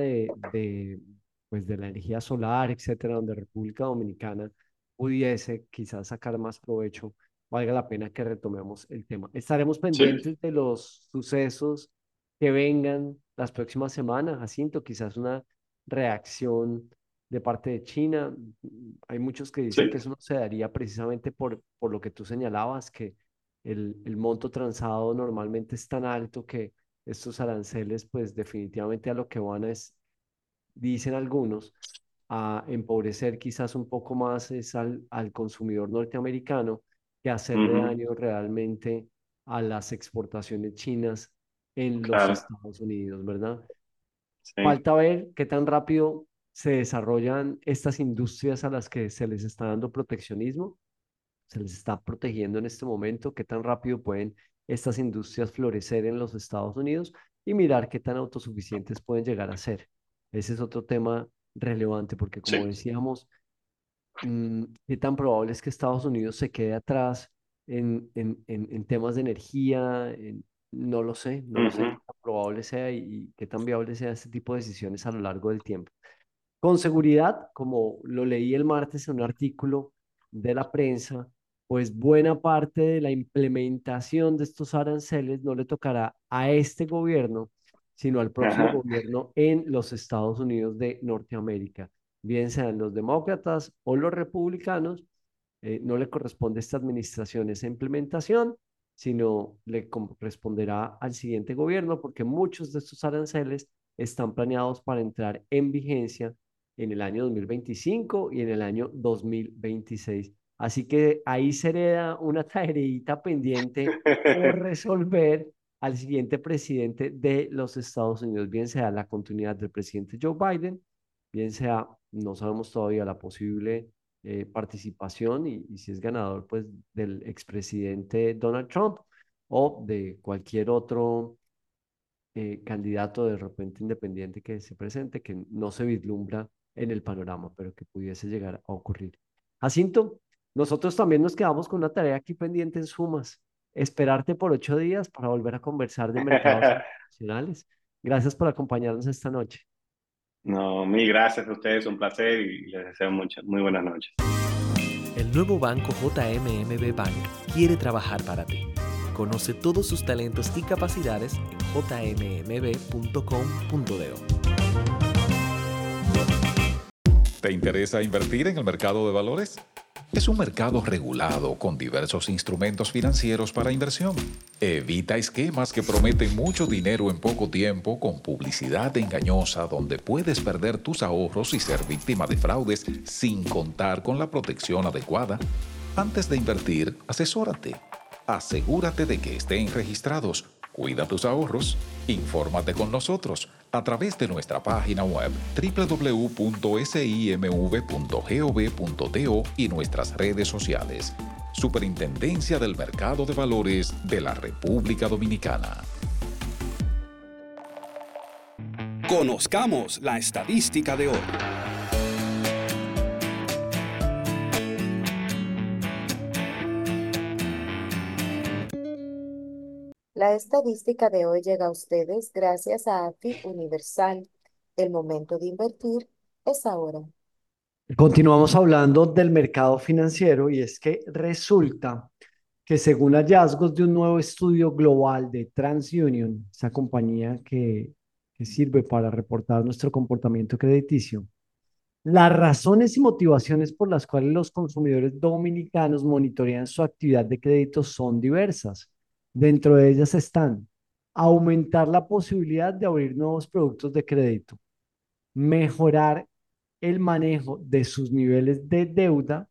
pues de la energía solar, etcétera, donde República Dominicana pudiese quizás sacar más provecho, valga la pena que retomemos el tema. Estaremos Sí, pendientes de los sucesos que vengan las próximas semanas, Jacinto, quizás una reacción de parte de China. Hay muchos que dicen que sí, eso no se daría precisamente por lo que tú señalabas, que el monto transado normalmente es tan alto que estos aranceles, pues definitivamente a lo que van es, dicen algunos, a empobrecer quizás un poco más es al consumidor norteamericano que hacerle ujú, daño realmente a las exportaciones chinas en los claro, Estados Unidos, ¿verdad? sí, Falta ver qué tan rápido se desarrollan estas industrias a las que se les está dando proteccionismo, se les está protegiendo en este momento, qué tan rápido pueden estas industrias florecer en los Estados Unidos y mirar qué tan autosuficientes pueden llegar a ser. Ese es otro tema relevante porque, como sí, decíamos, qué tan probable es que Estados Unidos se quede atrás en temas de energía. No lo sé, no lo sé qué ujú, tan probable sea y qué tan viable sea este tipo de decisiones a lo largo del tiempo. Con seguridad, como lo leí el martes en un artículo de la prensa, pues buena parte de la implementación de estos aranceles no le tocará a este gobierno, sino al próximo ajá. gobierno en los Estados Unidos de Norteamérica, bien sean los demócratas o los republicanos. No le corresponde a esta administración esa implementación, sino le corresponderá al siguiente gobierno, porque muchos de estos aranceles están planeados para entrar en vigencia en el año 2025 y en el año 2026. Así que ahí se hereda una tareita pendiente por resolver al siguiente presidente de los Estados Unidos, bien sea la continuidad del presidente Joe Biden, bien sea, no sabemos todavía la posible participación y si es ganador, pues del expresidente Donald Trump o de cualquier otro candidato de repente independiente que se presente, que no se vislumbra en el panorama, pero que pudiese llegar a ocurrir. Jacinto, Nosotros también nos quedamos con una tarea aquí pendiente en Sumas, esperarte por 8 días para volver a conversar de mercados internacionales. Gracias por acompañarnos esta noche. No, mil gracias a ustedes, un placer y les deseo muchas, muy buenas noches. El nuevo banco JMMB Bank quiere trabajar para ti. Conoce todos sus talentos y capacidades en jmmb.com.do. ¿Te interesa invertir en el mercado de valores? Es un mercado regulado con diversos instrumentos financieros para inversión. Evita esquemas que prometen mucho dinero en poco tiempo con publicidad engañosa donde puedes perder tus ahorros y ser víctima de fraudes sin contar con la protección adecuada. Antes de invertir, asesórate. Asegúrate de que estén registrados. Cuida tus ahorros. Infórmate con nosotros a través de nuestra página web www.simv.gov.do y nuestras redes sociales. Superintendencia del Mercado de Valores de la República Dominicana. Conozcamos la estadística de hoy. La estadística de hoy llega a ustedes gracias a AFI Universal. El momento de invertir es ahora. Continuamos hablando del mercado financiero y es que resulta que según hallazgos de un nuevo estudio global de TransUnion, esa compañía que sirve para reportar nuestro comportamiento crediticio, las razones y motivaciones por las cuales los consumidores dominicanos monitorean su actividad de crédito son diversas. Dentro de ellas están aumentar la posibilidad de abrir nuevos productos de crédito, mejorar el manejo de sus niveles de deuda,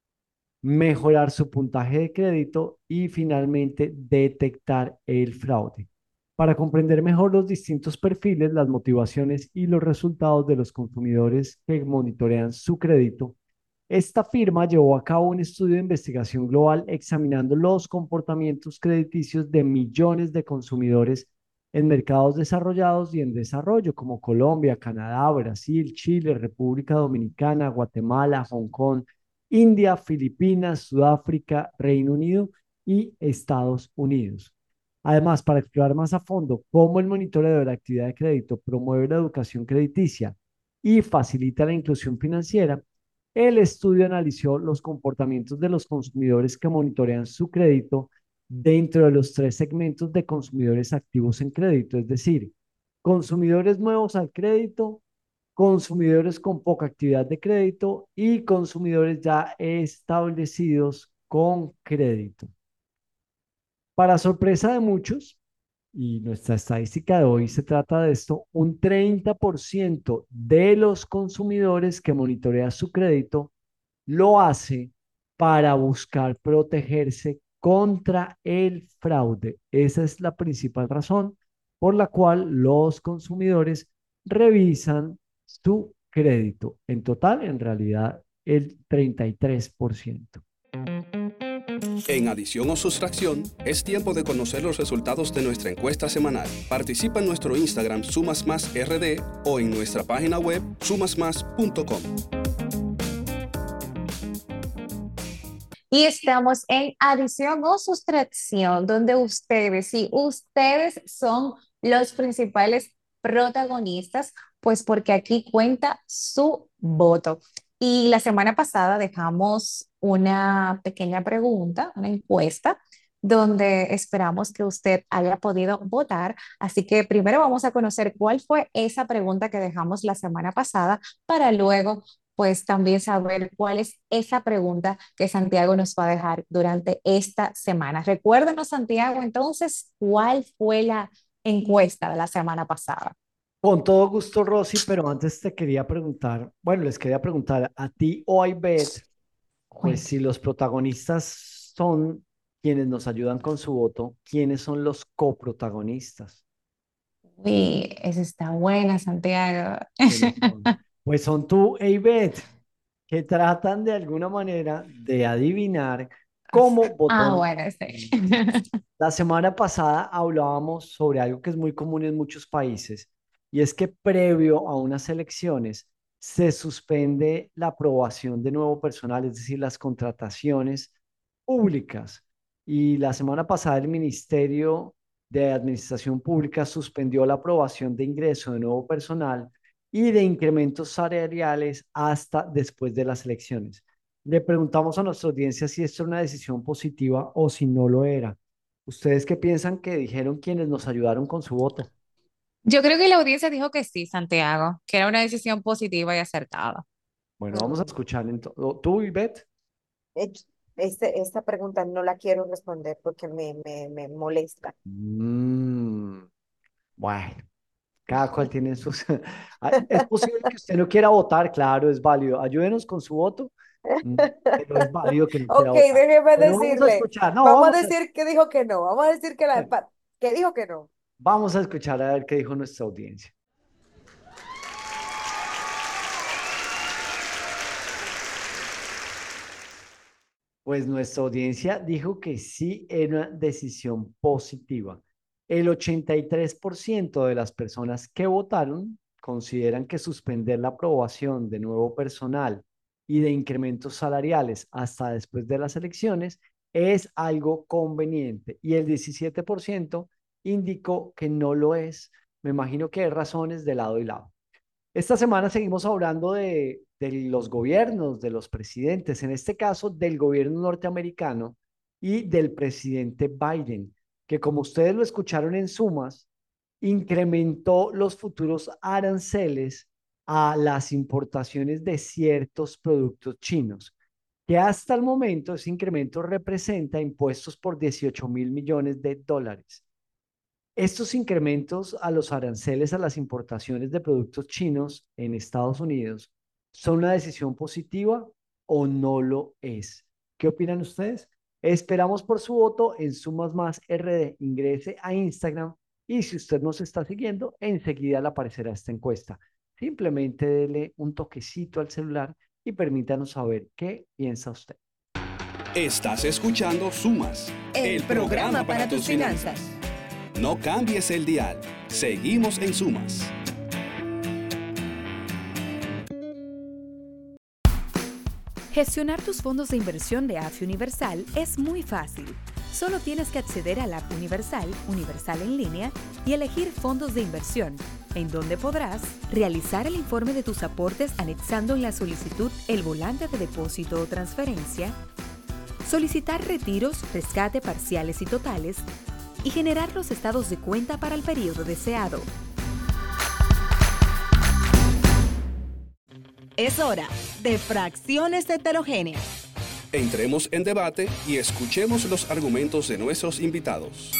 mejorar su puntaje de crédito y finalmente detectar el fraude. Para comprender mejor los distintos perfiles, las motivaciones y los resultados de los consumidores que monitorean su crédito, esta firma llevó a cabo un estudio de investigación global examinando los comportamientos crediticios de millones de consumidores en mercados desarrollados y en desarrollo, como Colombia, Canadá, Brasil, Chile, República Dominicana, Guatemala, Hong Kong, India, Filipinas, Sudáfrica, Reino Unido y Estados Unidos. Además, para explorar más a fondo cómo el monitoreo de la actividad de crédito promueve la educación crediticia y facilita la inclusión financiera, el estudio analizó los comportamientos de los consumidores que monitorean su crédito dentro de los 3 segmentos de consumidores activos en crédito, es decir, consumidores nuevos al crédito, consumidores con poca actividad de crédito y consumidores ya establecidos con crédito. Para sorpresa de muchos, y nuestra estadística de hoy se trata de esto, un 30% de los consumidores que monitorea su crédito lo hace para buscar protegerse contra el fraude. Esa es la principal razón por la cual los consumidores revisan su crédito. En total, en realidad, el 33%. En adición o sustracción, es tiempo de conocer los resultados de nuestra encuesta semanal. Participa en nuestro Instagram SumasMásRD o en nuestra página web sumasmas.com. Y estamos en adición o sustracción, donde ustedes, sí, ustedes son los principales protagonistas, pues porque aquí cuenta su voto. Y la semana pasada dejamos una pequeña pregunta, una encuesta, donde esperamos que usted haya podido votar. Así que primero vamos a conocer cuál fue esa pregunta que dejamos la semana pasada para luego pues también saber cuál es esa pregunta que Santiago nos va a dejar durante esta semana. Recuérdenos, Santiago, entonces, ¿cuál fue la encuesta de la semana pasada? Con todo gusto, Rosy, pero antes te quería preguntar, bueno, les quería preguntar a ti o a Ivette, pues si los protagonistas son quienes nos ayudan con su voto, ¿quiénes son los coprotagonistas? Uy, esa está buena, Santiago. ¿Quiénes son? Pues son tú e Ivette, que tratan de alguna manera de adivinar cómo votó. Bueno, sí. La semana pasada hablábamos sobre algo que es muy común en muchos países, y es que previo a unas elecciones, se suspende la aprobación de nuevo personal, es decir, las contrataciones públicas. Y la semana pasada el Ministerio de Administración Pública suspendió la aprobación de ingreso de nuevo personal y de incrementos salariales hasta después de las elecciones. Le preguntamos a nuestra audiencia si esto es una decisión positiva o si no lo era. ¿Ustedes qué piensan que dijeron quienes nos ayudaron con su voto? Yo creo que la audiencia dijo que sí, Santiago, que era una decisión positiva y acertada. Bueno, vamos a escuchar. ¿Tú, Ivette? Eh, esta pregunta no la quiero responder porque me molesta. Bueno, cada cual tiene sus... Es posible que usted no quiera votar, claro, es válido. Ayúdenos con su voto, pero es válido que no quiera Ok, votar. déjeme Pero vamos a decirle. escuchar, no, Vamos a decir que dijo que no. Vamos a decir que que dijo que no. vamos a escuchar a ver qué dijo nuestra audiencia. Pues nuestra audiencia dijo que sí era una decisión positiva. El 83% de las personas que votaron consideran que suspender la aprobación de nuevo personal y de incrementos salariales hasta después de las elecciones es algo conveniente y el 17% indicó que no lo es. Me imagino que hay razones de lado y lado. Esta semana seguimos hablando de los gobiernos, de los presidentes, en este caso del gobierno norteamericano y del presidente Biden, que como ustedes lo escucharon en sumas, incrementó los futuros aranceles a las importaciones de ciertos productos chinos, que hasta el momento ese incremento representa impuestos por 18.000 millones de dólares. Estos incrementos a los aranceles a las importaciones de productos chinos en Estados Unidos son una decisión positiva o no lo es. ¿Qué opinan ustedes? Esperamos por su voto en Sumas Más RD. Ingrese a Instagram y si usted nos está siguiendo, enseguida le aparecerá esta encuesta. Simplemente dele un toquecito al celular y permítanos saber qué piensa usted. Estás escuchando Sumas, el programa para tus finanzas. No cambies el dial. Seguimos en Sumas. Gestionar tus fondos de inversión de AFI Universal es muy fácil. Solo tienes que acceder a la app Universal, Universal en línea, y elegir fondos de inversión, en donde podrás realizar el informe de tus aportes anexando en la solicitud el volante de depósito o transferencia, solicitar retiros, rescate parciales y totales, y generar los estados de cuenta para el periodo deseado. Es hora de Fracciones Heterogéneas. Entremos en debate y escuchemos los argumentos de nuestros invitados.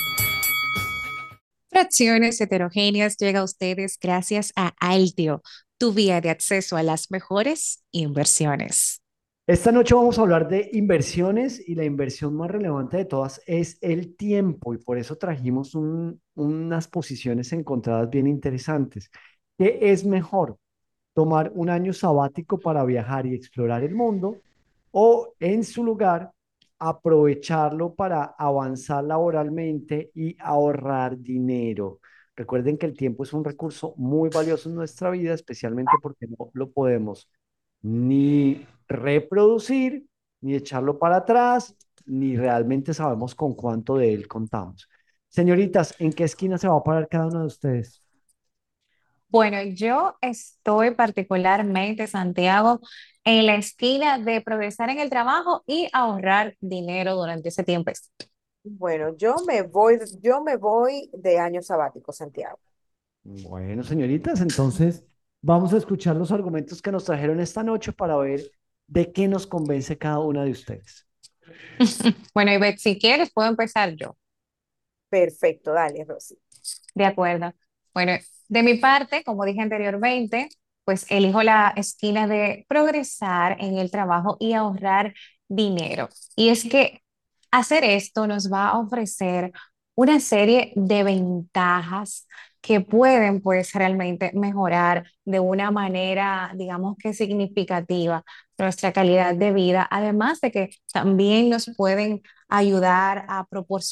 Fracciones Heterogéneas llega a ustedes gracias a Altio, tu vía de acceso a las mejores inversiones. Esta noche vamos a hablar de inversiones y la inversión más relevante de todas es el tiempo y por eso trajimos unas posiciones encontradas bien interesantes. ¿Qué es mejor? ¿Tomar un año sabático para viajar y explorar el mundo o en su lugar aprovecharlo para avanzar laboralmente y ahorrar dinero? Recuerden que el tiempo es un recurso muy valioso en nuestra vida, especialmente porque no lo podemos ni reproducir, ni echarlo para atrás, ni realmente sabemos con cuánto de él contamos. Señoritas, ¿en qué esquina se va a parar cada uno de ustedes? Bueno, yo estoy particularmente, Santiago, en la esquina de progresar en el trabajo y ahorrar dinero durante ese tiempo. Bueno, yo me voy de año sabático, Santiago. Bueno, señoritas, entonces vamos a escuchar los argumentos que nos trajeron esta noche para ver de qué nos convence cada una de ustedes. Bueno, Ivette, si quieres, puedo empezar yo. Perfecto, dale, Rosy. De acuerdo. Bueno, de mi parte, como dije anteriormente, pues elijo la esquina de progresar en el trabajo y ahorrar dinero. Y es que hacer esto nos va a ofrecer una serie de ventajas que pueden pues realmente mejorar de una manera, digamos que significativa nuestra calidad de vida, además de que también nos pueden ayudar a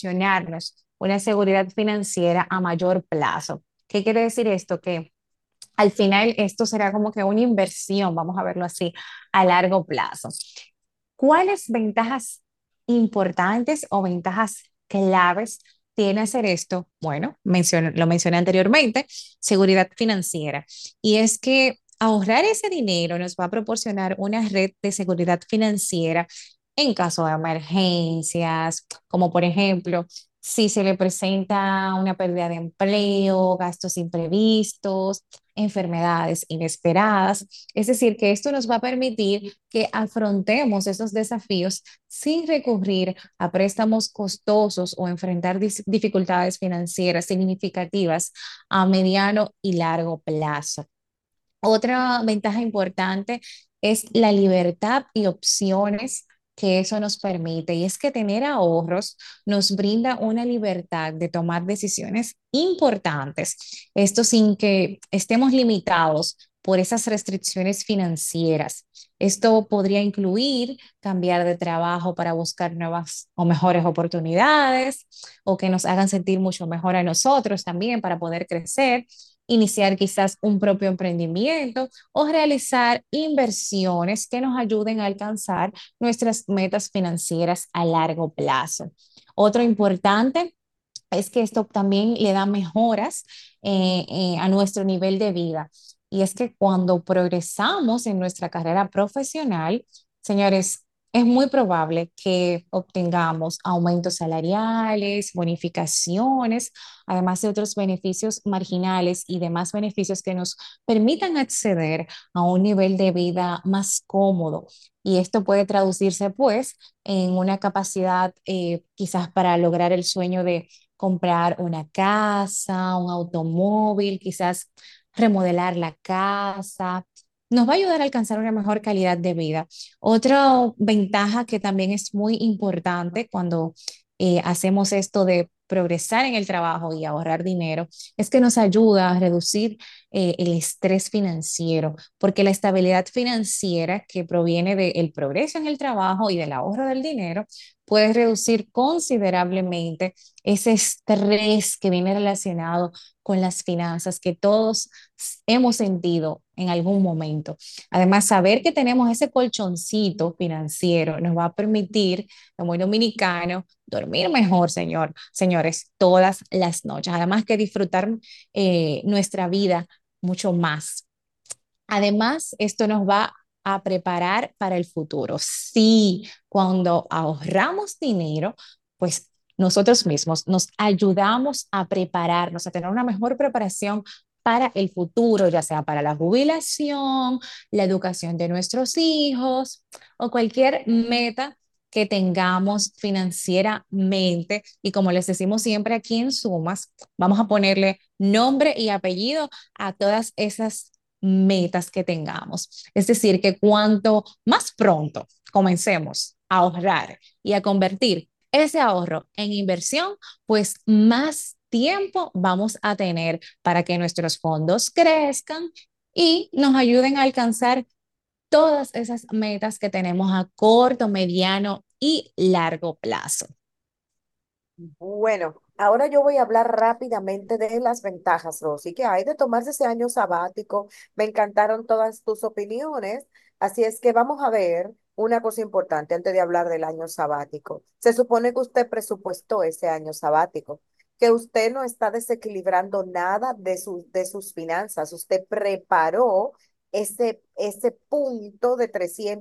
proporcionarnos una seguridad financiera a mayor plazo. ¿Qué quiere decir esto? Que al final esto será como que una inversión, vamos a verlo así, a largo plazo. ¿Cuáles ventajas importantes o ventajas claves tiene hacer esto? Bueno, lo mencioné anteriormente, seguridad financiera. Y es que ahorrar ese dinero nos va a proporcionar una red de seguridad financiera en caso de emergencias, como por ejemplo, si se le presenta una pérdida de empleo, gastos imprevistos, enfermedades inesperadas. Es decir, que esto nos va a permitir que afrontemos esos desafíos sin recurrir a préstamos costosos o enfrentar dificultades financieras significativas a mediano y largo plazo. Otra ventaja importante es la libertad y opciones que eso nos permite. Y es que tener ahorros nos brinda una libertad de tomar decisiones importantes. Esto sin que estemos limitados por esas restricciones financieras. Esto podría incluir cambiar de trabajo para buscar nuevas o mejores oportunidades o que nos hagan sentir mucho mejor a nosotros también para poder crecer, iniciar quizás un propio emprendimiento o realizar inversiones que nos ayuden a alcanzar nuestras metas financieras a largo plazo. Otro importante es que esto también le da mejoras a nuestro nivel de vida. Y es que cuando progresamos en nuestra carrera profesional, señores, es muy probable que obtengamos aumentos salariales, bonificaciones, además de otros beneficios marginales y demás beneficios que nos permitan acceder a un nivel de vida más cómodo. Y esto puede traducirse, pues, en una capacidad quizás para lograr el sueño de comprar una casa, un automóvil, quizás remodelar la casa. Nos va a ayudar a alcanzar una mejor calidad de vida. Otra ventaja que también es muy importante cuando hacemos esto de progresar en el trabajo y ahorrar dinero es que nos ayuda a reducir el estrés financiero, porque la estabilidad financiera que proviene del progreso en el trabajo y del ahorro del dinero puede reducir considerablemente ese estrés que viene relacionado con las finanzas que todos hemos sentido en algún momento. Además, saber que tenemos ese colchoncito financiero nos va a permitir, como dominicano, dormir mejor, señores, todas las noches. Además que disfrutar nuestra vida mucho más. Además, esto nos va a preparar para el futuro. Sí, cuando ahorramos dinero, pues nosotros mismos nos ayudamos a prepararnos, a tener una mejor preparación para el futuro, ya sea para la jubilación, la educación de nuestros hijos o cualquier meta que tengamos financieramente. Y como les decimos siempre aquí en Sumas, vamos a ponerle nombre y apellido a todas esas metas que tengamos. Es decir, que cuanto más pronto comencemos a ahorrar y a convertir ese ahorro en inversión, pues más tiempo vamos a tener para que nuestros fondos crezcan y nos ayuden a alcanzar todas esas metas que tenemos a corto, mediano y largo plazo. Bueno, ahora yo voy a hablar rápidamente de las ventajas, Rosy, que hay de tomarse ese año sabático. Me encantaron todas tus opiniones, así es que vamos a ver una cosa importante antes de hablar del año sabático. Se supone que usted presupuestó ese año sabático, que usted no está desequilibrando nada de sus finanzas. Usted preparó ese punto de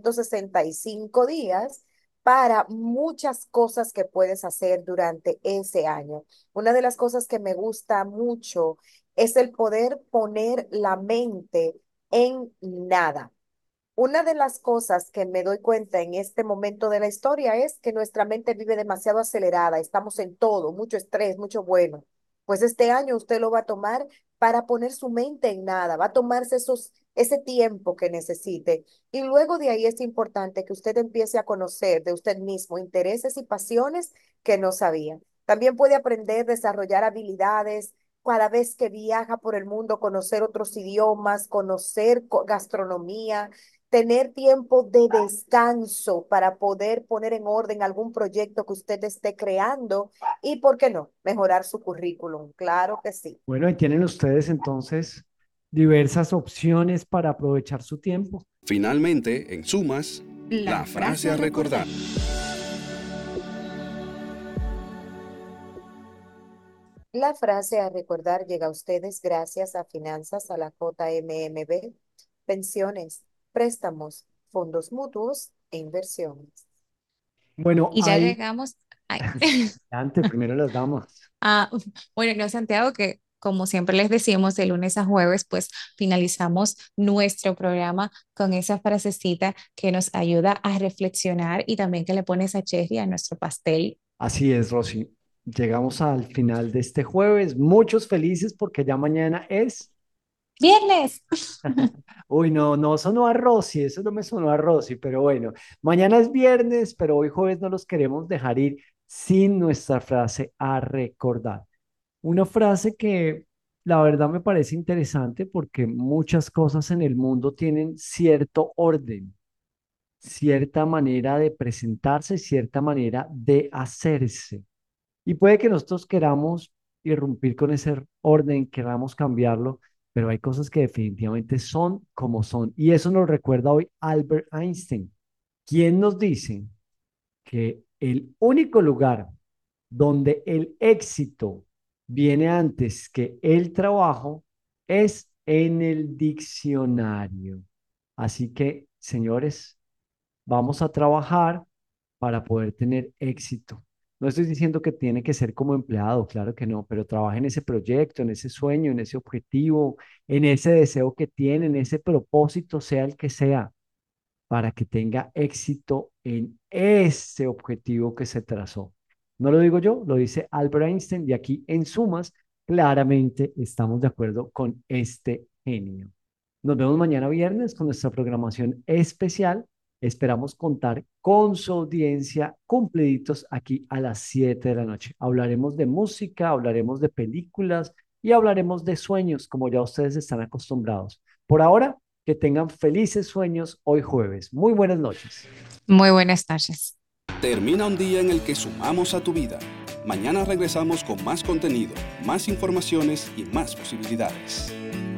365 días para muchas cosas que puedes hacer durante ese año. Una de las cosas que me gusta mucho es el poder poner la mente en nada. Una de las cosas que me doy cuenta en este momento de la historia es que nuestra mente vive demasiado acelerada, estamos en todo, mucho estrés, mucho bueno. Pues este año usted lo va a tomar para poner su mente en nada, va a tomarse ese tiempo que necesite. Y luego de ahí es importante que usted empiece a conocer de usted mismo intereses y pasiones que no sabía. También puede aprender, desarrollar habilidades cada vez que viaja por el mundo, conocer otros idiomas, conocer gastronomía, tener tiempo de descanso para poder poner en orden algún proyecto que usted esté creando y, ¿por qué no?, mejorar su currículum. Claro que sí. Bueno, ahí tienen ustedes entonces diversas opciones para aprovechar su tiempo. Finalmente, en sumas, la frase a recordar. La frase a recordar llega a ustedes gracias a Finanzas a la JMMB, pensiones, préstamos, fondos mutuos e inversiones. Bueno, Y ya ahí, llegamos. Ay. antes, primero las damas. Ah, bueno, no, Santiago, que como siempre les decimos, de lunes a jueves, pues finalizamos nuestro programa con esa frasecita que nos ayuda a reflexionar y también que le pone esa cherry a nuestro pastel. Así es, Rosy. Llegamos al final de este jueves. Muchos felices porque ya mañana es. Viernes. Uy, no, no sonó a Rosy, eso no me sonó a Rosy, pero bueno, mañana es viernes, pero hoy jueves no los queremos dejar ir sin nuestra frase a recordar. Una frase que la verdad me parece interesante porque muchas cosas en el mundo tienen cierto orden, cierta manera de presentarse, cierta manera de hacerse. Y puede que nosotros queramos irrumpir con ese orden, queramos cambiarlo, pero hay cosas que definitivamente son como son. Y eso nos recuerda hoy Albert Einstein, quien nos dice que el único lugar donde el éxito viene antes que el trabajo es en el diccionario. Así que, señores, vamos a trabajar para poder tener éxito. No estoy diciendo que tiene que ser como empleado, claro que no, pero trabaja en ese proyecto, en ese sueño, en ese objetivo, en ese deseo que tiene, en ese propósito, sea el que sea, para que tenga éxito en ese objetivo que se trazó. No lo digo yo, lo dice Albert Einstein y aquí en sumas, claramente estamos de acuerdo con este genio. Nos vemos mañana viernes con nuestra programación especial. Esperamos contar con su audiencia cumpliditos aquí a las 7 de la noche. Hablaremos de música, hablaremos de películas y hablaremos de sueños, como ya ustedes están acostumbrados. Por ahora, que tengan felices sueños hoy jueves. Muy buenas noches. Muy buenas noches. Termina un día en el que sumamos a tu vida. Mañana regresamos con más contenido, más informaciones y más posibilidades.